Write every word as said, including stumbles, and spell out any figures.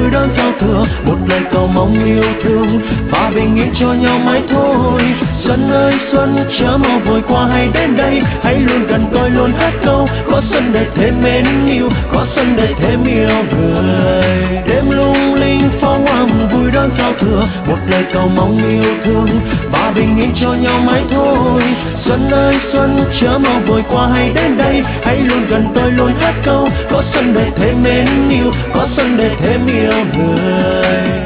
vui đón giao thừa, một lời cầu mong yêu thương và bình yên cho nhau mãi thôi. Xuân ơi xuân chớ mau vội qua, hãy đến đây, hãy luôn gần tôi luôn hát câu. Có xuân để thêm mến yêu, có xuân để thêm yêu người. Đêm lung linh pháo hoa mừng vui đón giao thừa, một lời cầu mong yêu thương và bình yên cho nhau mãi thôi. Xuân ơi xuân chớ mau vội qua, hãy đến đây, hãy luôn gần tôi luôn hát câu. Có xuân để thêm mến yêu, có xuân để thêm yêu người.